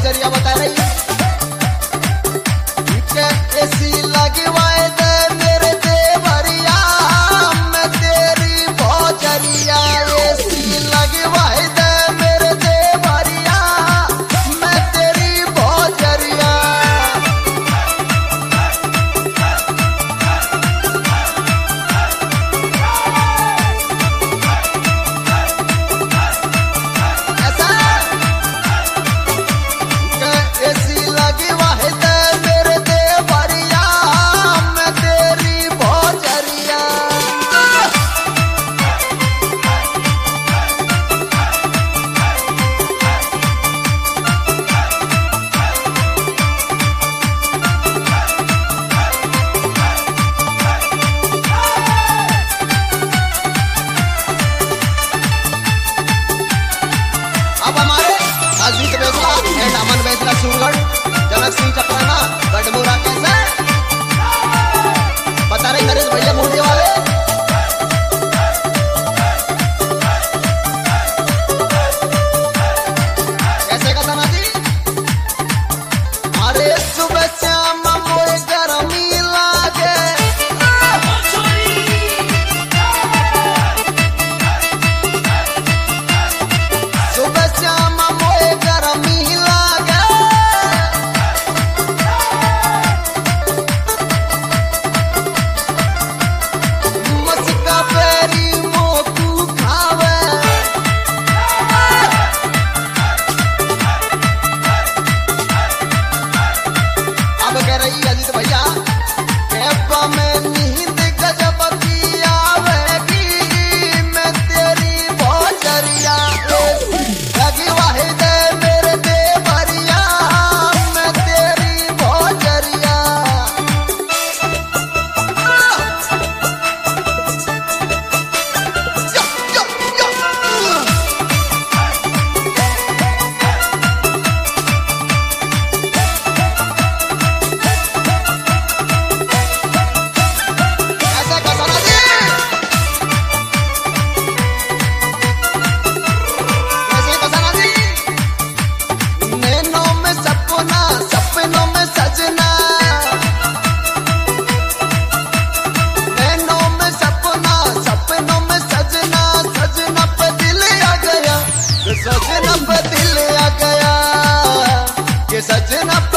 भौजरिया बता रही ऐसी लगवाए दे मेरे देवरिया मैं तेरी भौजरिया ऐसी लगवाए दे मेरे देवरिया मैं तेरी भौजरिया ऐसी लगवाए दे मेरे देवरिया मैं तेरी भौजरिया अब हमारे अजीत बेसरा एंड अमन बेसरा सूरगढ़ जनक सिंह चपराना गढ़मुरा कैसे बता रहे नरेश भैया मोदी वाले कैसे का था जी अरे सुबह शाम मोए गरमी लागे सुबह शाम मोए गरमी लागे मस्का पेरी मोकू खावे अब कह रही अजीत भैया कैपा में नींद गजब की आवेगी मैं तेरी भौजरिया लगवाए दे मेरे देवरिया मैं तेरी भौजरिया यो, यो, यो। ऐसे कसना जी कैसे कसना जी नैनों में सपना सपनों में सजना नैनों में सपना सपनों में सजना सजना पे दिल आ गया सजना पे दिल आ गया कि सजना